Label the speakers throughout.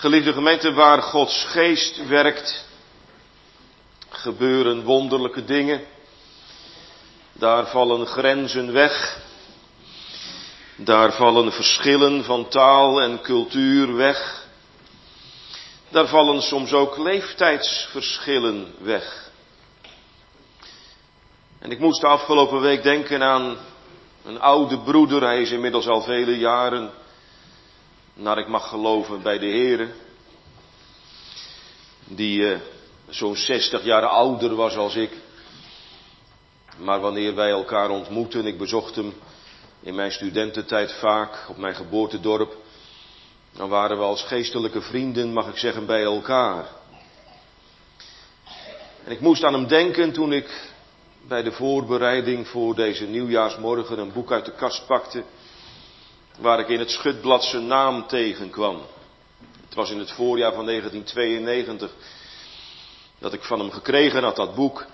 Speaker 1: Geliefde gemeente, waar Gods geest werkt, gebeuren wonderlijke dingen. Daar vallen grenzen weg. Daar vallen verschillen van taal en cultuur weg. Daar vallen soms ook leeftijdsverschillen weg. En ik moest de afgelopen week denken aan een oude broeder. Hij is inmiddels al vele jaren, naar ik mag geloven, bij de Here. Die zo'n 60 jaar ouder was als ik. Maar wanneer wij elkaar ontmoeten, ik bezocht hem in mijn studententijd vaak op mijn geboortedorp. Dan waren we als geestelijke vrienden, mag ik zeggen, bij elkaar. En ik moest aan hem denken toen ik bij de voorbereiding voor deze nieuwjaarsmorgen een boek uit de kast pakte, waar ik in het schutblad zijn naam tegenkwam. Het was in het voorjaar van 1992 dat ik van hem gekregen had, dat boek.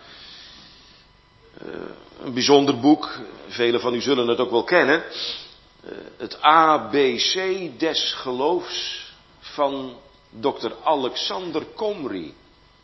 Speaker 1: Een bijzonder boek, velen van u zullen het ook wel kennen. Het ABC des geloofs van dokter Alexander Komri.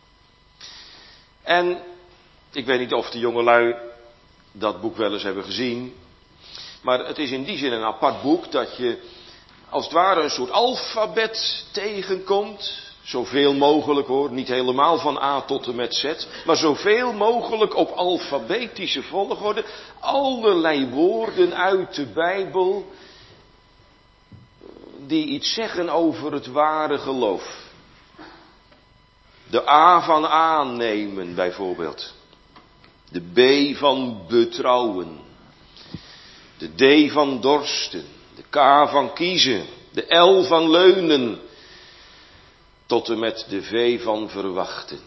Speaker 1: En ik weet niet of de jongelui dat boek wel eens hebben gezien. Maar het is in die zin een apart boek dat je als het ware een soort alfabet tegenkomt. Zoveel mogelijk hoor, niet helemaal van A tot en met Z. Maar zoveel mogelijk op alfabetische volgorde. Allerlei woorden uit de Bijbel die iets zeggen over het ware geloof. De A van aannemen bijvoorbeeld. De B van betrouwen. De D van dorsten. De K van kiezen. De L van leunen. Tot en met de V van verwachten.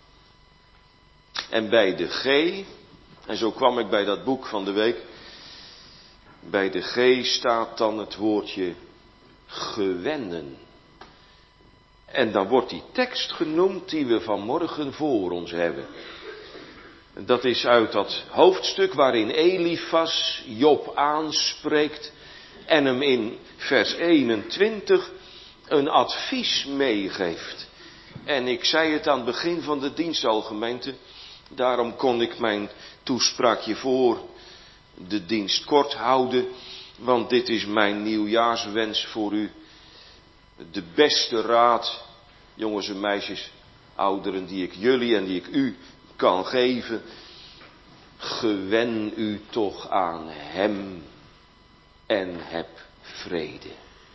Speaker 1: En bij de G, en zo kwam ik bij dat boek van de week. Bij de G staat dan het woordje gewennen. En dan wordt die tekst genoemd die we vanmorgen voor ons hebben. Dat is uit dat hoofdstuk waarin Elifas Job aanspreekt en hem in vers 21 een advies meegeeft. En ik zei het aan het begin van de dienst al, gemeente, daarom kon ik mijn toespraakje voor de dienst kort houden, want dit is mijn nieuwjaarswens voor u. De beste raad, jongens en meisjes, ouderen, die ik jullie en die ik u kan geven. Gewen u toch aan hem en heb vrede.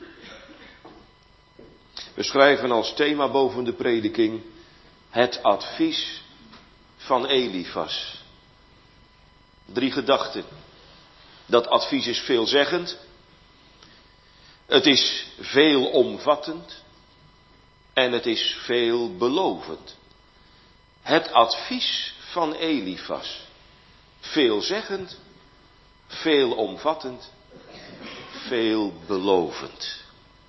Speaker 1: We schrijven als thema boven de prediking het advies van Elifas. 3 gedachten. Dat advies is veelzeggend. Het is veelomvattend. En het is veelbelovend. Het advies van Elifas. Veelzeggend, veelomvattend, veelbelovend.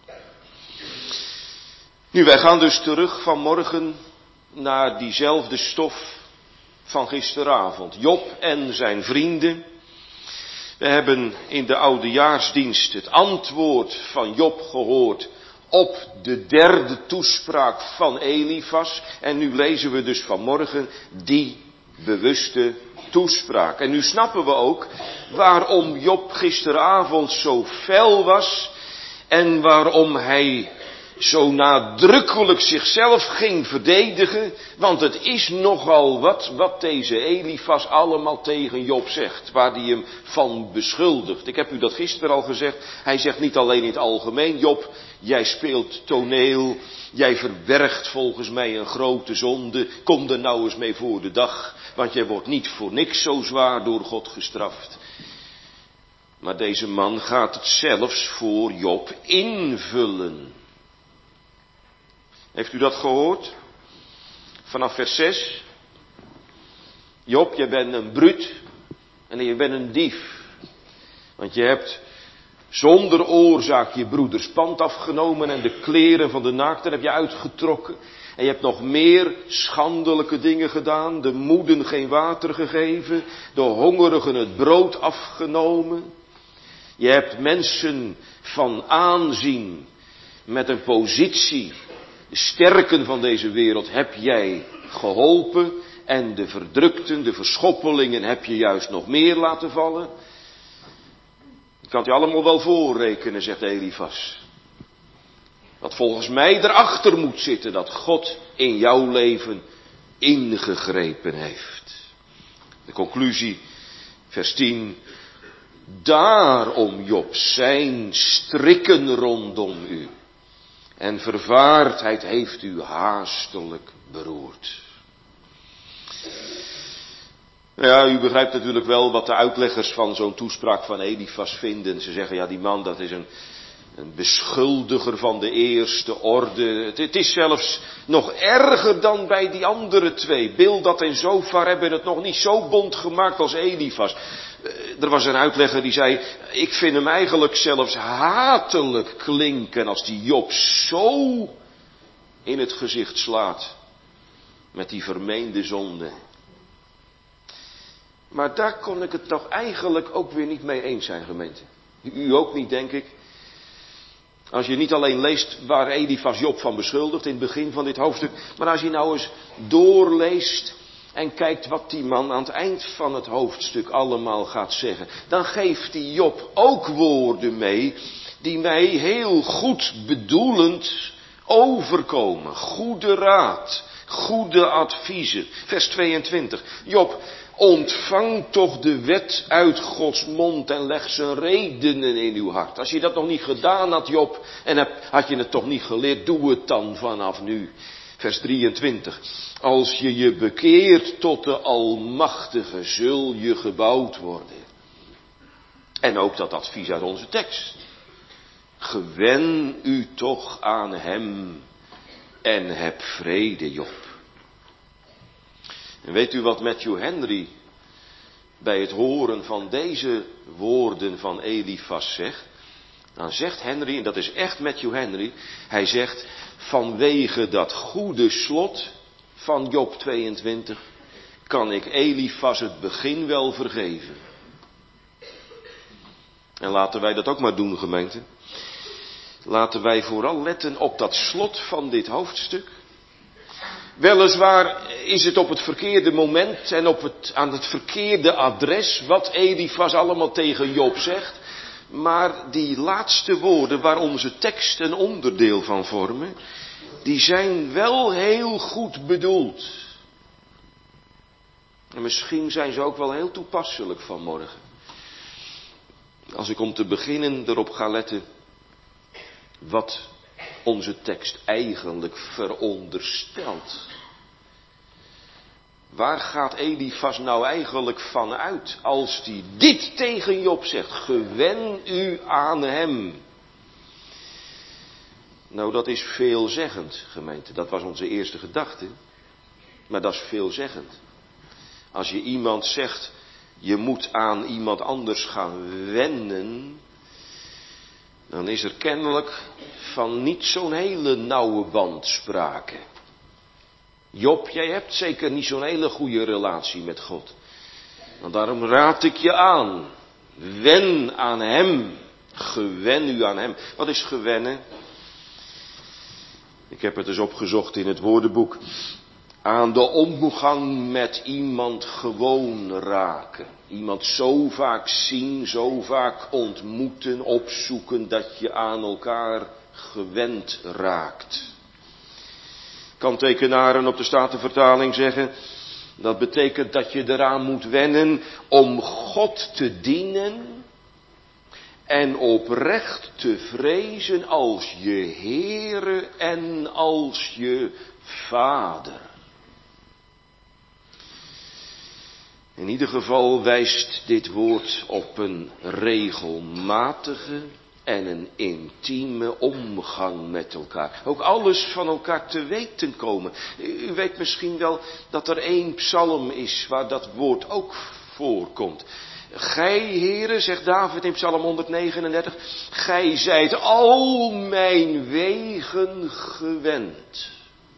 Speaker 1: Nu, wij gaan dus terug vanmorgen naar diezelfde stof van gisteravond. Job en zijn vrienden. We hebben in de oudejaarsdienst het antwoord van Job gehoord op de 3e toespraak van Elifas. En nu lezen we dus vanmorgen die bewuste toespraak. En nu snappen we ook waarom Job gisteravond zo fel was en waarom hij zo nadrukkelijk zichzelf ging verdedigen, want het is nogal wat deze Elifas allemaal tegen Job zegt, waar hij hem van beschuldigt. Ik heb u dat gisteren al gezegd, hij zegt niet alleen in het algemeen, Job, jij speelt toneel, jij verbergt volgens mij een grote zonde, kom er nou eens mee voor de dag, want jij wordt niet voor niks zo zwaar door God gestraft. Maar deze man gaat het zelfs voor Job invullen. Heeft u dat gehoord? Vanaf vers 6. Job, je bent een bruut en je bent een dief. Want je hebt zonder oorzaak je broeders pand afgenomen en de kleren van de naakten heb je uitgetrokken. En je hebt nog meer schandelijke dingen gedaan. De moeden geen water gegeven. De hongerigen het brood afgenomen. Je hebt mensen van aanzien met een positie De sterken van deze wereld heb jij geholpen en de verdrukten, de verschoppelingen heb je juist nog meer laten vallen. Je kan het je allemaal wel voorrekenen, zegt Elifas. Wat volgens mij erachter moet zitten, dat God in jouw leven ingegrepen heeft. De conclusie, vers 10. Daarom, Job, zijn strikken rondom u. En vervaardheid heeft u haastelijk beroerd. Ja, u begrijpt natuurlijk wel wat de uitleggers van zo'n toespraak van Elifas vinden. Ze zeggen, ja, die man, dat is een beschuldiger van de eerste orde. Het is zelfs nog erger dan bij die andere twee. Bildad en Zofar hebben het nog niet zo bond gemaakt als Elifas. Er was een uitlegger die zei, ik vind hem eigenlijk zelfs hatelijk klinken als die Job zo in het gezicht slaat. Met die vermeende zonde. Maar daar kon ik het toch eigenlijk ook weer niet mee eens zijn, gemeente. U ook niet, denk ik. Als je niet alleen leest waar Elifas Job van beschuldigt in het begin van dit hoofdstuk, maar als je nou eens doorleest en kijkt wat die man aan het eind van het hoofdstuk allemaal gaat zeggen, dan geeft die Job ook woorden mee die mij heel goed bedoelend overkomen. Goede raad, goede adviezen. Vers 22. Job, ontvang toch de wet uit Gods mond en leg zijn redenen in uw hart. Als je dat nog niet gedaan had, Job, en had je het toch niet geleerd, doe het dan vanaf nu. Vers 23. Als je je bekeert tot de Almachtige, zul je gebouwd worden. En ook dat advies uit onze tekst. Gewen u toch aan hem en heb vrede, Job. En weet u wat Matthew Henry bij het horen van deze woorden van Elifas zegt? Dan zegt Henry, en dat is echt Matthew Henry, hij zegt, vanwege dat goede slot van Job 22 kan ik Elifas het begin wel vergeven. En laten wij dat ook maar doen, gemeente. Laten wij vooral letten op dat slot van dit hoofdstuk. Weliswaar is het op het verkeerde moment en aan het verkeerde adres wat Elifas allemaal tegen Job zegt. Maar die laatste woorden waar onze tekst een onderdeel van vormen, die zijn wel heel goed bedoeld. En misschien zijn ze ook wel heel toepasselijk vanmorgen. Als ik om te beginnen erop ga letten wat onze tekst eigenlijk veronderstelt. Waar gaat Elifas nou eigenlijk van uit als hij dit tegen Job zegt? Gewen u aan hem. Nou, dat is veelzeggend, gemeente. Dat was onze eerste gedachte. Maar dat is veelzeggend. Als je iemand zegt, je moet aan iemand anders gaan wennen, dan is er kennelijk van niet zo'n hele nauwe band sprake. Job, jij hebt zeker niet zo'n hele goede relatie met God. En daarom raad ik je aan. Wen aan hem. Gewen u aan hem. Wat is gewennen? Ik heb het eens opgezocht in het woordenboek. Aan de omgang met iemand gewoon raken. Iemand zo vaak zien, zo vaak ontmoeten, opzoeken, dat je aan elkaar gewend raakt. Kantekenaren op de Statenvertaling zeggen, dat betekent dat je eraan moet wennen om God te dienen en oprecht te vrezen als je Heere en als je Vader. In ieder geval wijst dit woord op een regelmatige en een intieme omgang met elkaar. Ook alles van elkaar te weten komen. U weet misschien wel dat er 1 psalm is waar dat woord ook voorkomt. Gij, Heere, zegt David in psalm 139, gij zijt al mijn wegen gewend.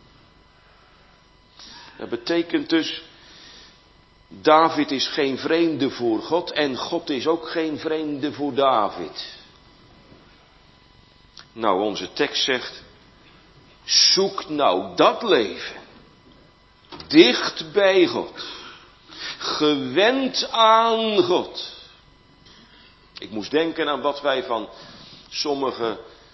Speaker 1: Dat betekent dus, David is geen vreemde voor God en God is ook geen vreemde voor David. Nou, onze tekst zegt, Zoek nou dat leven. Dicht bij God. Gewend aan God. Ik moest denken aan wat wij van sommige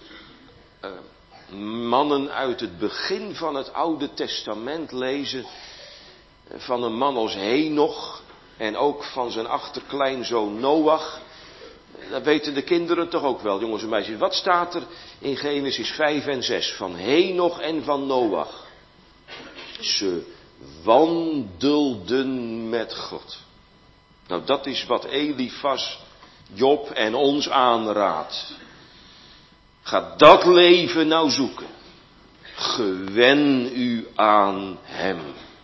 Speaker 1: mannen uit het begin van het Oude Testament lezen. Van een man als Henoch en ook van zijn achterkleinzoon Noach. Dat weten de kinderen toch ook wel, jongens en meisjes. Wat staat er in Genesis 5 en 6 van Henoch en van Noach? Ze wandelden met God. Nou, dat is wat Elifas, Job en ons aanraadt. Ga dat leven nou zoeken. Gewen u aan hem.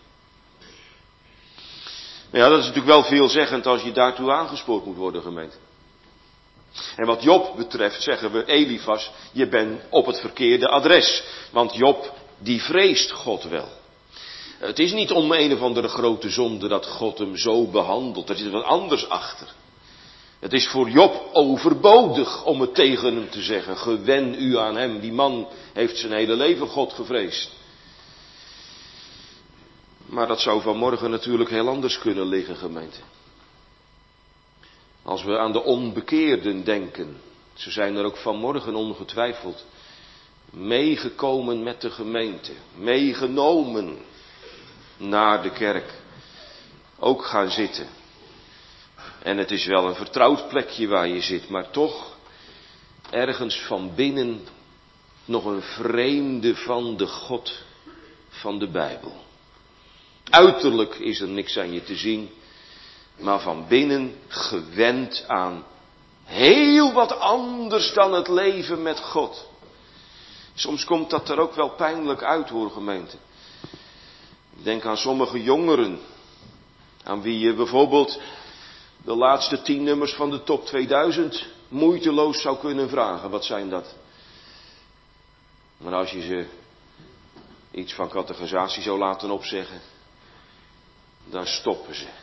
Speaker 1: Ja, dat is natuurlijk wel veelzeggend als je daartoe aangespoord moet worden, gemeente. En wat Job betreft zeggen we, Elifas, je bent op het verkeerde adres. Want Job, die vreest God wel. Het is niet om een of andere grote zonde dat God hem zo behandelt. Er zit wat anders achter. Het is voor Job overbodig om het tegen hem te zeggen. Gewen u aan hem. Die man heeft zijn hele leven God gevreesd. Maar dat zou vanmorgen natuurlijk heel anders kunnen liggen, gemeente. Als we aan de onbekeerden denken. Ze zijn er ook vanmorgen ongetwijfeld. Meegekomen met de gemeente. Meegenomen naar de kerk. Ook gaan zitten. En het is wel een vertrouwd plekje waar je zit. Maar toch ergens van binnen nog een vreemde van de God van de Bijbel. Uiterlijk is er niks aan je te zien. Maar van binnen gewend aan heel wat anders dan het leven met God. Soms komt dat er ook wel pijnlijk uit, hoor, gemeente. Ik denk aan sommige jongeren. Aan wie je bijvoorbeeld de laatste 10 nummers van de top 2000 moeiteloos zou kunnen vragen. Wat zijn dat? Maar als je ze iets van categorisatie zou laten opzeggen, dan stoppen ze.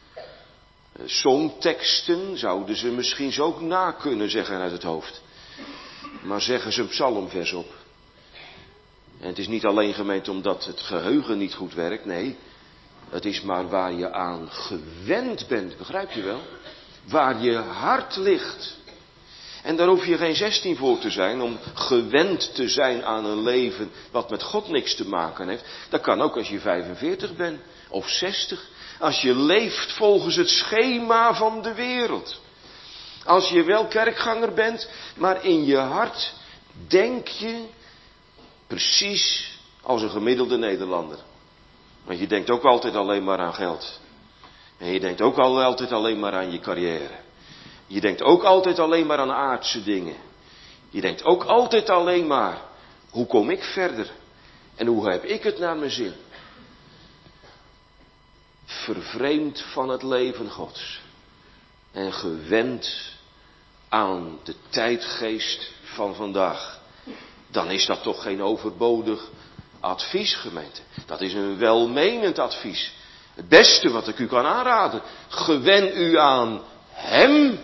Speaker 1: Songteksten zouden ze misschien zo ook na kunnen zeggen uit het hoofd. Maar zeggen ze een psalmvers op. En het is niet alleen, gemeente, omdat het geheugen niet goed werkt. Nee, het is maar waar je aan gewend bent. Begrijp je wel? Waar je hart ligt. En daar hoef je geen 16 voor te zijn om gewend te zijn aan een leven wat met God niks te maken heeft. Dat kan ook als je 45 bent of 60. Als je leeft volgens het schema van de wereld. Als je wel kerkganger bent, maar in je hart denk je precies als een gemiddelde Nederlander. Want je denkt ook altijd alleen maar aan geld. En je denkt ook altijd alleen maar aan je carrière. Je denkt ook altijd alleen maar aan aardse dingen. Je denkt ook altijd alleen maar, hoe kom ik verder? En hoe heb ik het naar mijn zin? Vervreemd van het leven Gods. En gewend aan de tijdgeest van vandaag. Dan is dat toch geen overbodig advies, gemeente. Dat is een welmenend advies. Het beste wat ik u kan aanraden. Gewen u aan hem.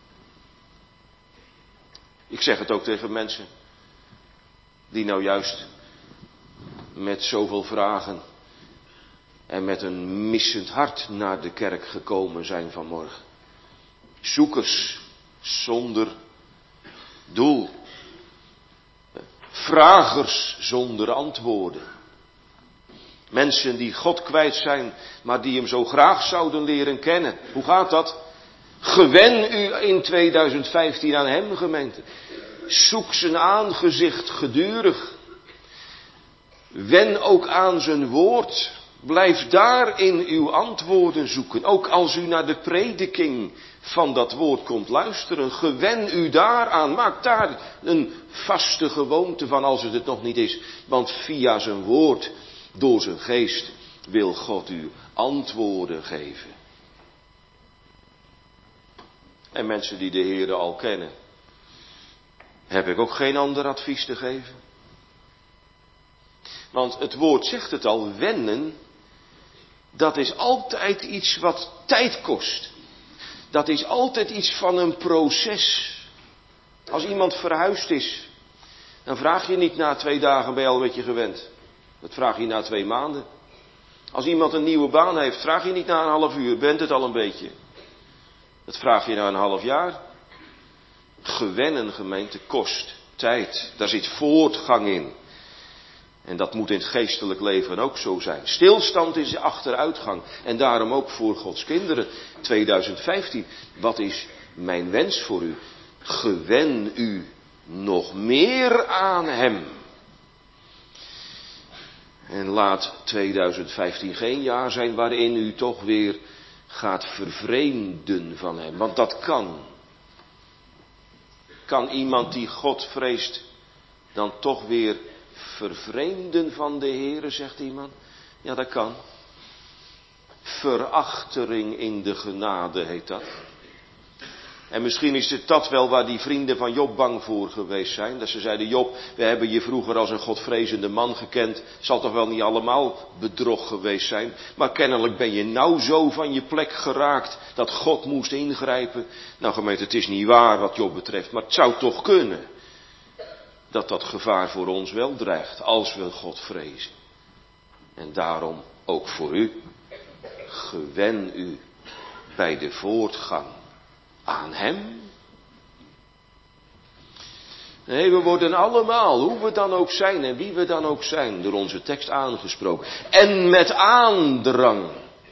Speaker 1: Ik zeg het ook tegen mensen die nou juist met zoveel vragen en met een missend hart naar de kerk gekomen zijn vanmorgen. Zoekers zonder doel. Vragers zonder antwoorden. Mensen die God kwijt zijn, maar die hem zo graag zouden leren kennen. Hoe gaat dat? Gewen u in 2015 aan hem, gemeente. Zoek zijn aangezicht gedurig. Wen ook aan zijn woord. Blijf daar in uw antwoorden zoeken. Ook als u naar de prediking van dat woord komt luisteren. Gewen u daaraan. Maak daar een vaste gewoonte van als het nog niet is. Want via zijn woord, door zijn geest, wil God u antwoorden geven. En mensen die de Heere al kennen, heb ik ook geen ander advies te geven. Want het woord zegt het al, wennen, dat is altijd iets wat tijd kost. Dat is altijd iets van een proces. Als iemand verhuisd is, Dan vraag je niet na 2 dagen, ben je al een beetje gewend. Dat vraag je na 2 maanden. Als iemand een nieuwe baan heeft, vraag je niet na een half uur, bent het al een beetje. Dat vraag je na een half jaar. Gewennen, gemeente, kost tijd. Daar zit voortgang in. En dat moet in het geestelijk leven ook zo zijn. Stilstand is achteruitgang. En daarom ook voor Gods kinderen. 2015. Wat is mijn wens voor u? Gewen u nog meer aan Hem. En laat 2015 geen jaar zijn waarin u toch weer gaat vervreemden van Hem. Want dat kan. Kan iemand die God vreest dan toch weer vervreemden van de Heere, zegt iemand? Ja, dat kan. Verachtering in de genade heet dat. En misschien is het dat wel waar die vrienden van Job bang voor geweest zijn. Dat ze zeiden, Job, we hebben je vroeger als een godvrezende man gekend. Zal toch wel niet allemaal bedrog geweest zijn. Maar kennelijk ben je nou zo van je plek geraakt dat God moest ingrijpen. Nou gemeente, het is niet waar wat Job betreft, maar het zou toch kunnen. Dat gevaar voor ons wel dreigt, als we God vrezen. En daarom ook voor u, gewen u bij de voortgang aan Hem. Nee, we worden allemaal, hoe we dan ook zijn en wie we dan ook zijn, door onze tekst aangesproken. En met aandrang.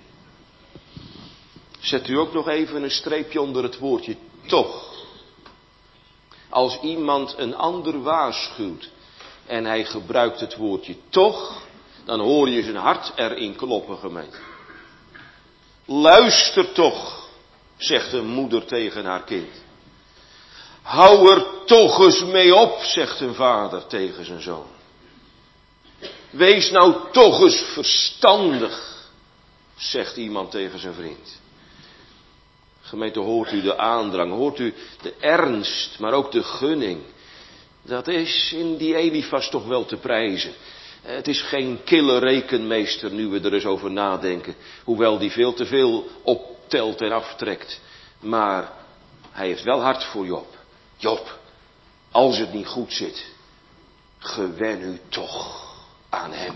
Speaker 1: Zet u ook nog even een streepje onder het woordje toch. Als iemand een ander waarschuwt en hij gebruikt het woordje toch, dan hoor je zijn hart erin kloppen, gemeente. Luister toch, zegt een moeder tegen haar kind. Hou er toch eens mee op, zegt een vader tegen zijn zoon. Wees nou toch eens verstandig, zegt iemand tegen zijn vriend. Gemeente, hoort u de aandrang, hoort u de ernst, maar ook de gunning. Dat is in die Elifas toch wel te prijzen. Het is geen kille rekenmeester, nu we er eens over nadenken. Hoewel die veel te veel optelt en aftrekt. Maar hij heeft wel hart voor Job. Job, als het niet goed zit, gewen u toch aan Hem.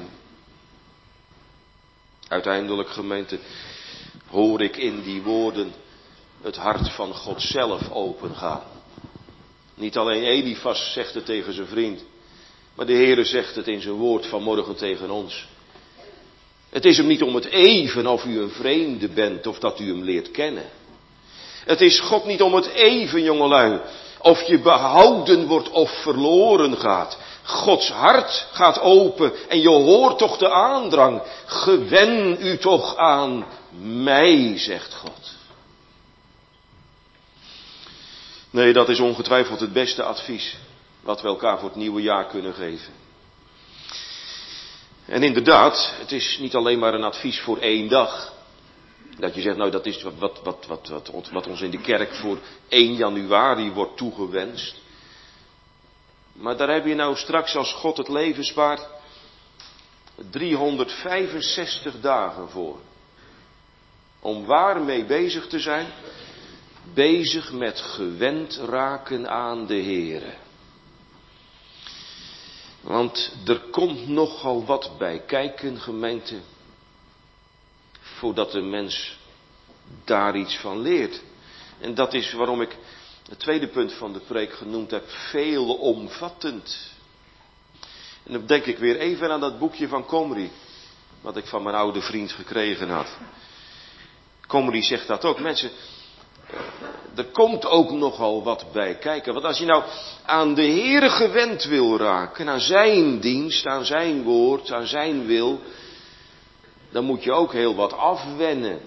Speaker 1: Uiteindelijk, gemeente, hoor ik in die woorden het hart van God zelf opengaan. Niet alleen Elifas zegt het tegen zijn vriend, maar de Heere zegt het in zijn woord vanmorgen tegen ons. Het is hem niet om het even of u een vreemde bent of dat u hem leert kennen. Het is God niet om het even, jongelui, of je behouden wordt of verloren gaat. Gods hart gaat open en je hoort toch de aandrang. Gewen u toch aan mij, zegt God. Nee, dat is ongetwijfeld het beste advies wat we elkaar voor het nieuwe jaar kunnen geven. En het is niet alleen maar een advies voor 1 dag. Dat je zegt, nou dat is wat ons in de kerk voor 1 januari wordt toegewenst. Maar daar heb je nou straks, als God het leven spaart, 365 dagen voor. Om waarmee bezig te zijn? Bezig met gewend raken aan de Heere. Want er komt nogal wat bij kijken, gemeente, voordat de mens daar iets van leert. En dat is waarom ik het tweede punt van de preek genoemd heb, veelomvattend. En dan denk ik weer even aan dat boekje van Komri, wat ik van mijn oude vriend gekregen had. Komri zegt dat ook, mensen, er komt ook nogal wat bij kijken. Want als je nou aan de Heere gewend wil raken, aan zijn dienst, aan zijn woord, aan zijn wil, dan moet je ook heel wat afwennen.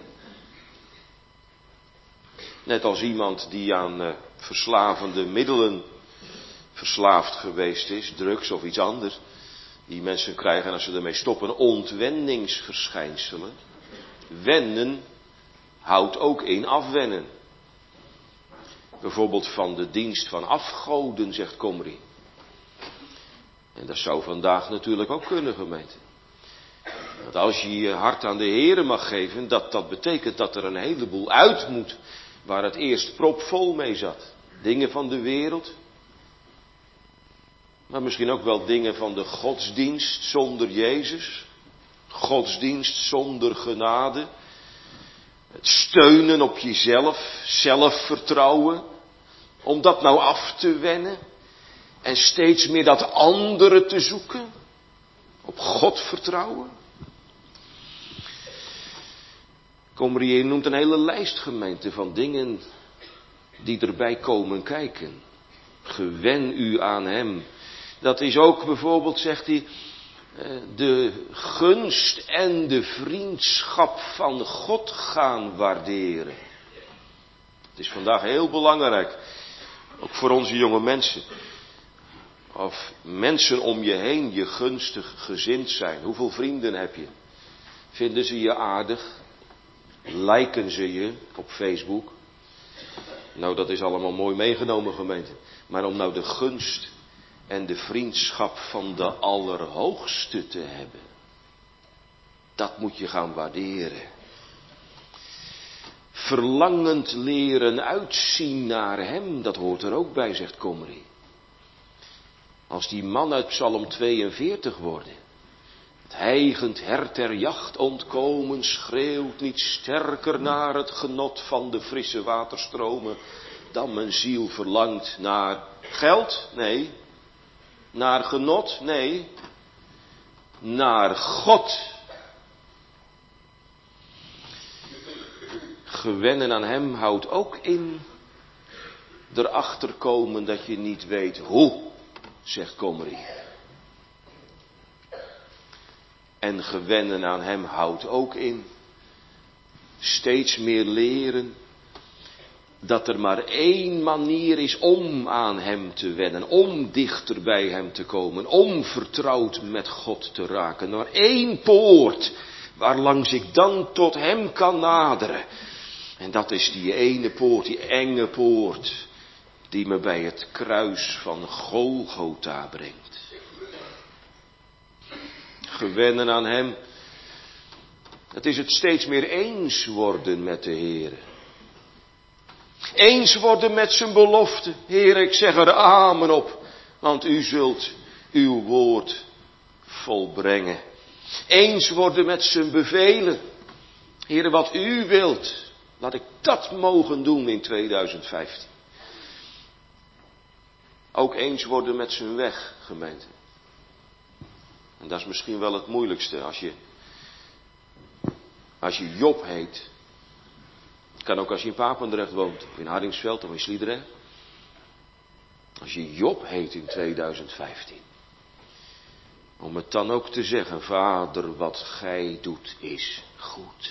Speaker 1: Net als iemand die aan verslavende middelen verslaafd geweest is, drugs of iets anders. Die mensen krijgen, als ze ermee stoppen, ontwenningsverschijnselen. Wennen houdt ook in afwennen. Bijvoorbeeld van de dienst van afgoden, zegt Komri. En dat zou vandaag natuurlijk ook kunnen, gemeente. Want als je je hart aan de Heere mag geven, dat betekent dat er een heleboel uit moet waar het eerst propvol mee zat. Dingen van de wereld. Maar misschien ook wel dingen van de godsdienst zonder Jezus. Godsdienst zonder genade. Het steunen op jezelf, zelfvertrouwen. Om dat nou af te wennen. En steeds meer dat andere te zoeken. Op God vertrouwen. Komrie noemt een hele lijst, gemeente, van dingen die erbij komen kijken. Gewen u aan hem. Dat is ook bijvoorbeeld, zegt hij, de gunst en de vriendschap van God gaan waarderen. Het is vandaag heel belangrijk, ook voor onze jonge mensen. Of mensen om je heen je gunstig gezind zijn. Hoeveel vrienden heb je? Vinden ze je aardig? Liken ze je op Facebook? Nou, dat is allemaal mooi meegenomen, gemeente. Maar om nou de gunst en de vriendschap van de Allerhoogste te hebben, dat moet je gaan waarderen. Verlangend leren uitzien naar hem, dat hoort er ook bij, zegt Komrie. Als die man uit Psalm 42 worden. Het hijgend hert der jacht ontkomen schreeuwt niet sterker naar het genot van de frisse waterstromen dan mijn ziel verlangt naar geld? Nee. Naar genot? Nee. Naar God. Gewennen aan hem houdt ook in erachter komen dat je niet weet hoe, zegt Komrie. En gewennen aan hem houdt ook in steeds meer leren dat er maar één manier is om aan hem te wennen, om dichter bij hem te komen, om vertrouwd met God te raken. Maar één poort waarlangs ik dan tot hem kan naderen. En dat is die ene poort, die enge poort, die me bij het kruis van Golgotha brengt. Gewennen aan hem, het is het steeds meer eens worden met de Heere. Eens worden met zijn belofte. Heer, ik zeg er amen op, want u zult uw woord volbrengen. Eens worden met zijn bevelen. Heer, wat u wilt, laat ik dat mogen doen in 2015. Ook eens worden met zijn weg, gemeente. En dat is misschien wel het moeilijkste als je Job heet. Het kan ook als je in Papendrecht woont, of in Hardingsveld, of in Sliedrecht. Als je Job heet in 2015. Om het dan ook te zeggen, Vader, wat gij doet is goed.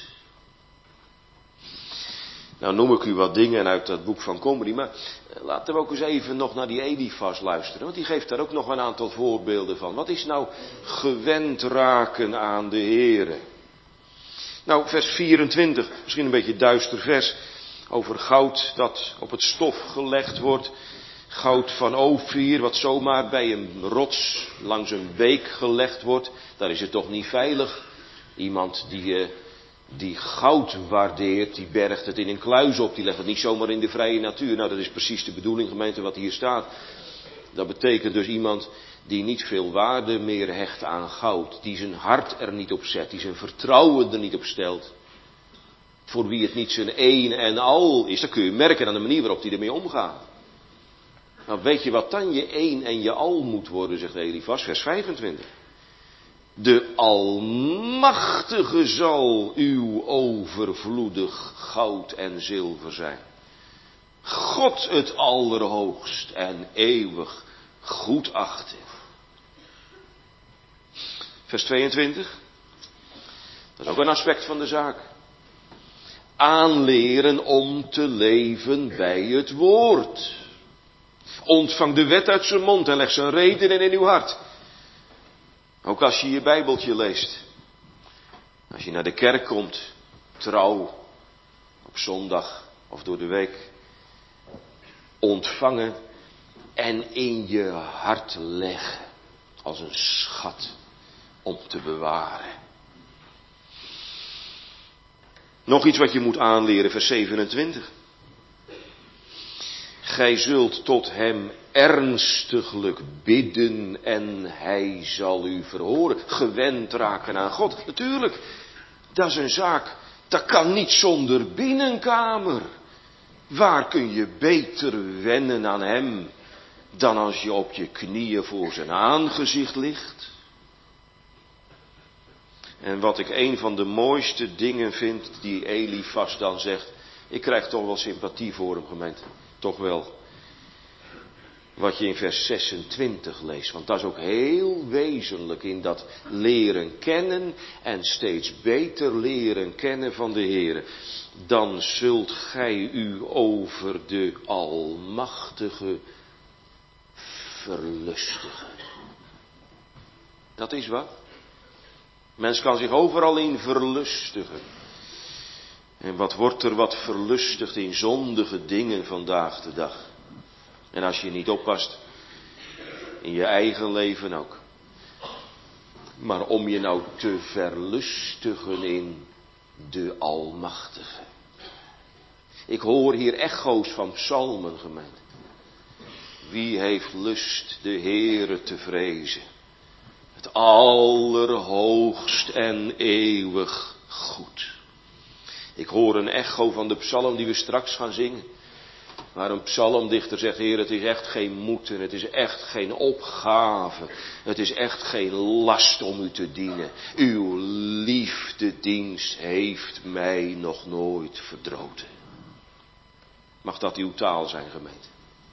Speaker 1: Nou noem ik u wat dingen uit dat boek van Komrie, maar laten we ook eens even nog naar die Elifas luisteren. Want die geeft daar ook nog een aantal voorbeelden van. Wat is nou gewend raken aan de Heere? Nou, vers 24, misschien een beetje duister vers, over goud dat op het stof gelegd wordt. Goud van Ofir, wat zomaar bij een rots langs een beek gelegd wordt. Daar is het toch niet veilig. Iemand die goud waardeert, die bergt het in een kluis op. Die legt het niet zomaar in de vrije natuur. Nou, dat is precies de bedoeling, gemeente, wat hier staat. Dat betekent dus iemand die niet veel waarde meer hecht aan goud. Die zijn hart er niet op zet. Die zijn vertrouwen er niet op stelt. Voor wie het niet zijn een en al is. Dat kun je merken aan de manier waarop hij ermee omgaat. Nou, weet je wat dan je een en je al moet worden, zegt Elifas, vers 25. De Almachtige zal uw overvloedig goud en zilver zijn. God het Allerhoogst en eeuwig goed achten. Vers 22. Dat is ook een aspect van de zaak. Aanleren om te leven bij het woord. Ontvang de wet uit zijn mond en leg zijn redenen in uw hart. Ook als je je Bijbeltje leest. Als je naar de kerk komt, trouw, op zondag of door de week. Ontvangen en in je hart leggen. Als een schat om te bewaren. Nog iets wat je moet aanleren, vers 27. Gij zult tot hem ernstiglijk bidden en hij zal u verhoren. Gewend raken aan God. Natuurlijk, dat is een zaak, dat kan niet zonder binnenkamer. Waar kun je beter wennen aan hem dan als je op je knieën voor zijn aangezicht ligt? En wat ik een van de mooiste dingen vind die Elifas dan zegt, ik krijg toch wel sympathie voor hem, gemeente. Toch wel. Wat je in vers 26 leest. Want dat is ook heel wezenlijk in dat leren kennen en steeds beter leren kennen van de Heere. Dan zult gij u over de Almachtige verlustigen. Dat is wat. Mens kan zich overal in verlustigen. En wat wordt er wat verlustigd in zondige dingen vandaag de dag. En als je niet oppast, in je eigen leven ook. Maar om je nou te verlustigen in de Almachtige. Ik hoor hier echo's van psalmen, gemeente. Wie heeft lust de Heere te vrezen? Het allerhoogst en eeuwig goed. Ik hoor een echo van de psalm die we straks gaan zingen. Waar een psalmdichter zegt, Heer, het is echt geen moeten, het is echt geen opgave, het is echt geen last om u te dienen. Uw liefdedienst heeft mij nog nooit verdroten. Mag dat uw taal zijn, gemeente?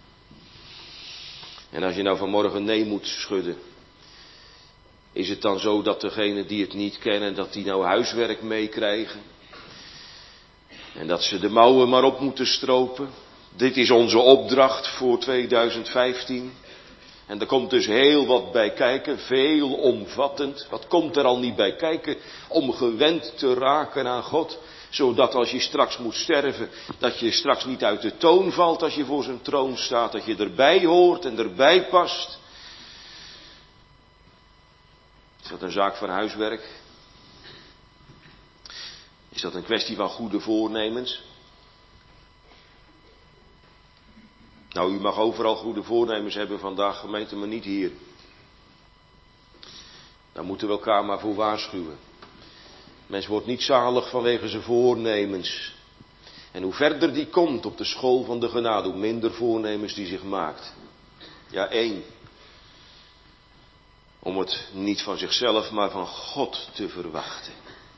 Speaker 1: En als je nou vanmorgen nee moet schudden, is het dan zo dat degenen die het niet kennen, dat die nou huiswerk meekrijgen? En dat ze de mouwen maar op moeten stropen? Dit is onze opdracht voor 2015. En er komt dus heel wat bij kijken, veelomvattend. Wat komt er al niet bij kijken? Om gewend te raken aan God. Zodat als je straks moet sterven, dat je straks niet uit de toon valt als je voor zijn troon staat. Dat je erbij hoort en erbij past. Is dat een zaak van huiswerk? Is dat een kwestie van goede voornemens? Nou, u mag overal goede voornemens hebben vandaag, gemeente, maar niet hier. Daar moeten we elkaar maar voor waarschuwen. Mens wordt niet zalig vanwege zijn voornemens. En hoe verder die komt op de school van de genade, hoe minder voornemens die zich maakt. Ja, 1. Om het niet van zichzelf, maar van God te verwachten.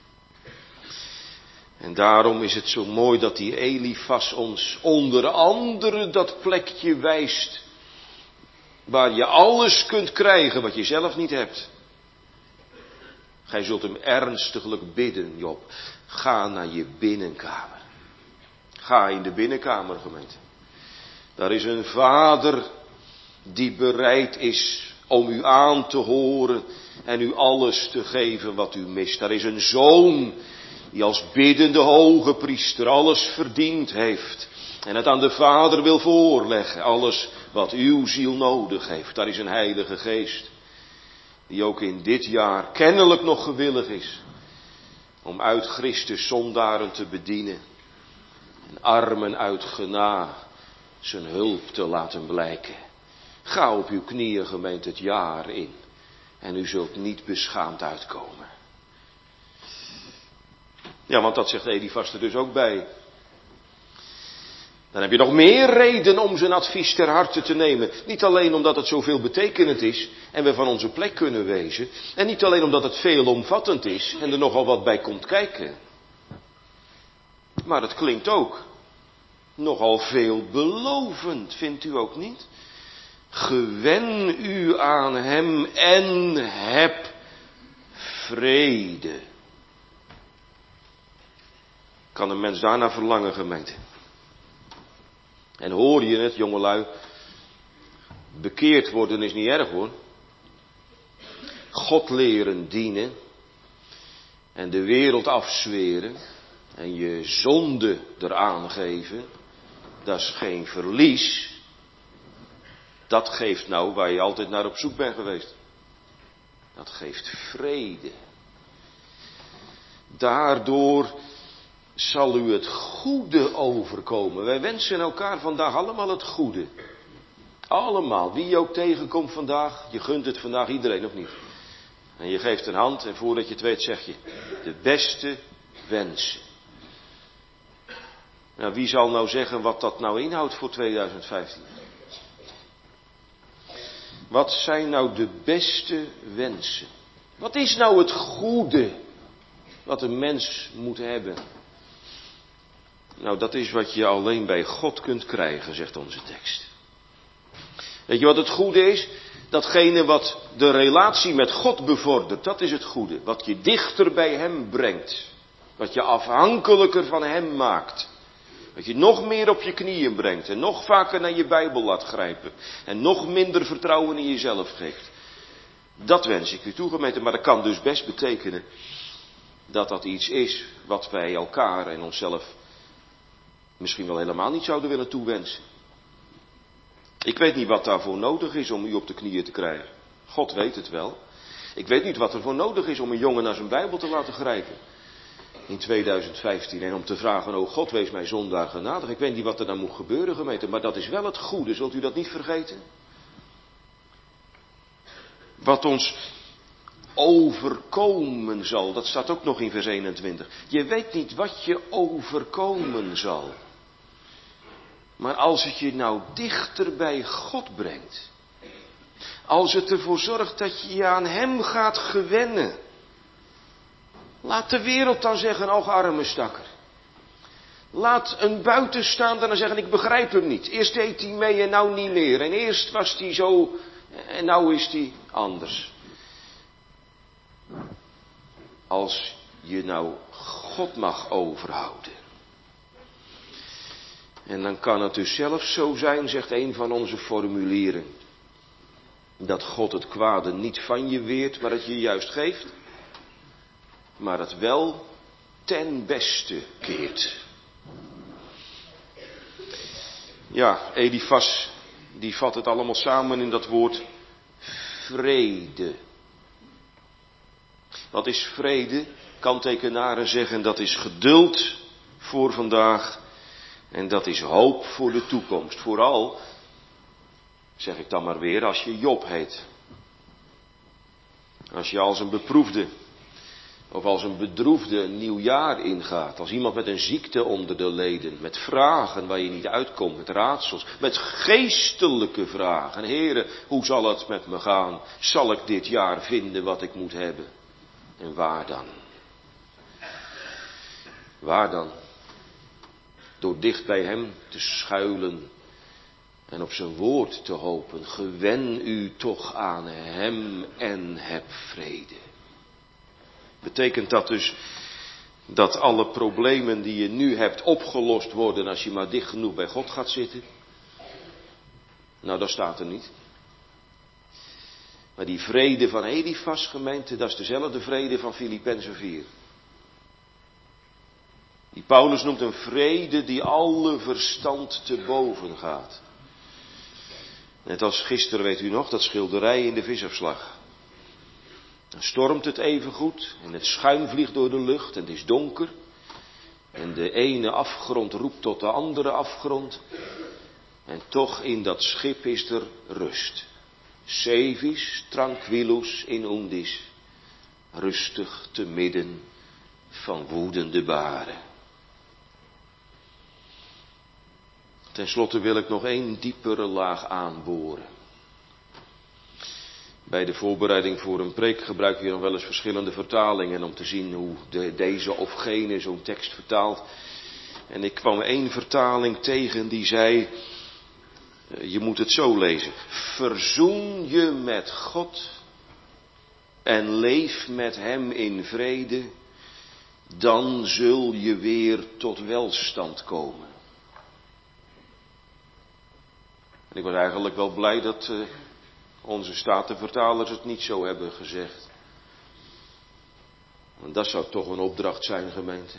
Speaker 1: En daarom is het zo mooi dat die Elifas ons onder andere dat plekje wijst. Waar je alles kunt krijgen wat je zelf niet hebt. Gij zult hem ernstiglijk bidden, Job. Ga naar je binnenkamer. Ga in de binnenkamer, gemeente. Daar is een vader die bereid is om u aan te horen en u alles te geven wat u mist. Daar is een zoon die als biddende hoge priester alles verdiend heeft. En het aan de Vader wil voorleggen. Alles wat uw ziel nodig heeft. Daar is een Heilige Geest. Die ook in dit jaar kennelijk nog gewillig is. Om uit Christus zondaren te bedienen. En armen uit genade zijn hulp te laten blijken. Ga op uw knieën, gemeente, het jaar in. En u zult niet beschaamd uitkomen. Ja, want dat zegt Elifas er dus ook bij. Dan heb je nog meer reden om zijn advies ter harte te nemen. Niet alleen omdat het zoveel betekenend is en we van onze plek kunnen wezen. En niet alleen omdat het veelomvattend is en er nogal wat bij komt kijken. Maar het klinkt ook nogal veelbelovend, vindt u ook niet? Gewen u aan hem en heb vrede. Kan een mens daarna verlangen, gemeente? En hoor je het, jongelui? Bekeerd worden is niet erg, hoor. God leren dienen. En de wereld afzweren. En je zonde eraan geven. Dat is geen verlies. Dat geeft nou waar je altijd naar op zoek bent geweest. Dat geeft vrede. Daardoor zal u het goede overkomen. Wij wensen elkaar vandaag allemaal het goede. Allemaal, wie je ook tegenkomt vandaag, je gunt het vandaag iedereen of niet. En je geeft een hand en voordat je het weet zeg je, de beste wensen. Nou, wie zal nou zeggen wat dat nou inhoudt voor 2015? Wat zijn nou de beste wensen? Wat is nou het goede wat een mens moet hebben? Nou, dat is wat je alleen bij God kunt krijgen, zegt onze tekst. Weet je wat het goede is? Datgene wat de relatie met God bevordert, dat is het goede. Wat je dichter bij Hem brengt. Wat je afhankelijker van Hem maakt. Wat je nog meer op je knieën brengt en nog vaker naar je Bijbel laat grijpen. En nog minder vertrouwen in jezelf geeft. Dat wens ik u toe, gemeente. Maar dat kan dus best betekenen dat dat iets is wat wij elkaar en onszelf misschien wel helemaal niet zouden willen toewensen. Ik weet niet wat daarvoor nodig is om u op de knieën te krijgen. God weet het wel. Ik weet niet wat er voor nodig is om een jongen naar zijn Bijbel te laten grijpen. In 2015 en om te vragen, oh God, wees mij zondaar genadig. Ik weet niet wat er dan moet gebeuren, gemeente, maar dat is wel het goede, zult u dat niet vergeten? Wat ons overkomen zal, dat staat ook nog in vers 21. Je weet niet wat je overkomen zal. Maar als het je nou dichter bij God brengt. Als het ervoor zorgt dat je je aan Hem gaat gewennen. Laat de wereld dan zeggen, och arme stakker. Laat een buitenstaander dan zeggen, ik begrijp hem niet. Eerst deed hij mee en nou niet meer. En eerst was hij zo en nou is hij anders. Als je nou God mag overhouden. En dan kan het dus zelfs zo zijn, zegt een van onze formulieren, dat God het kwade niet van je weert, maar het je juist geeft. Maar het wel ten beste keert. Ja, Elifas, die vat het allemaal samen in dat woord vrede. Wat is vrede? Kanttekenaren zeggen dat is geduld voor vandaag. En dat is hoop voor de toekomst. Vooral, zeg ik dan maar weer, als je Job heet. Als je als een beproefde of als een bedroefde een nieuw jaar ingaat. Als iemand met een ziekte onder de leden. Met vragen waar je niet uitkomt. Met raadsels. Met geestelijke vragen. Heere, hoe zal het met me gaan? Zal ik dit jaar vinden wat ik moet hebben? En waar dan? Waar dan? Door dicht bij Hem te schuilen en op zijn woord te hopen. Gewen u toch aan Hem en heb vrede. Betekent dat dus dat alle problemen die je nu hebt opgelost worden als je maar dicht genoeg bij God gaat zitten? Nou, dat staat er niet. Maar die vrede van Elifas, gemeente, dat is dezelfde vrede van Filippenzen 4. Die Paulus noemt een vrede die alle verstand te boven gaat. Net als gisteren, weet u nog, dat schilderij in de visafslag. Dan stormt het even goed en het schuim vliegt door de lucht en het is donker. En de ene afgrond roept tot de andere afgrond. En toch in dat schip is er rust. Sevis tranquillus in undis. Rustig te midden van woedende baren. Ten slotte wil ik nog één diepere laag aanboren. Bij de voorbereiding voor een preek gebruik je nog wel eens verschillende vertalingen om te zien hoe deze of gene zo'n tekst vertaalt. En ik kwam één vertaling tegen die zei, je moet het zo lezen. Verzoen je met God en leef met Hem in vrede, dan zul je weer tot welstand komen. En ik was eigenlijk wel blij dat onze statenvertalers het niet zo hebben gezegd. Want dat zou toch een opdracht zijn, gemeente.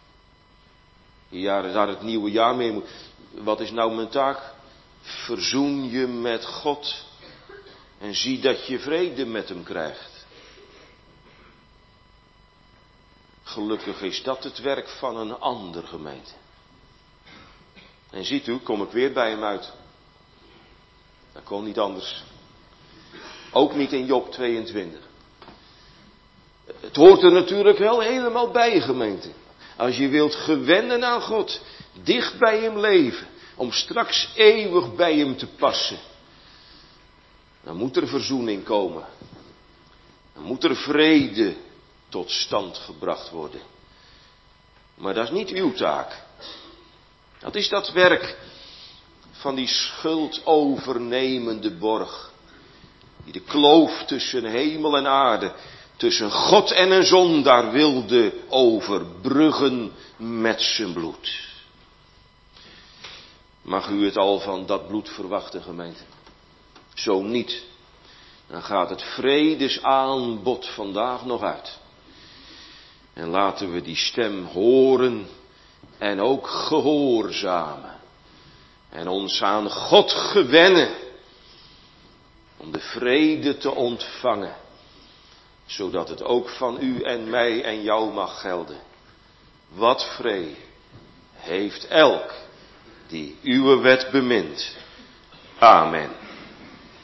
Speaker 1: Ja, daar het nieuwe jaar mee moet. Wat is nou mijn taak? Verzoen je met God en zie dat je vrede met Hem krijgt. Gelukkig is dat het werk van een ander, gemeente. En ziet u, kom ik weer bij hem uit. Dat kon niet anders. Ook niet in Job 22. Het hoort er natuurlijk wel helemaal bij, gemeente. Als je wilt gewennen aan God, dicht bij hem leven, om straks eeuwig bij hem te passen, dan moet er verzoening komen. Dan moet er vrede tot stand gebracht worden. Maar dat is niet uw taak. Dat is dat werk van die schuldovernemende borg, die de kloof tussen hemel en aarde, tussen God en een zondaar wilde overbruggen met zijn bloed. Mag u het al van dat bloed verwachten, gemeente? Zo niet, dan gaat het vredesaanbod vandaag nog uit. En laten we die stem horen en ook gehoorzamen. En ons aan God gewennen om de vrede te ontvangen. Zodat het ook van u en mij en jou mag gelden. Wat vrede heeft elk die uw wet bemint. Amen.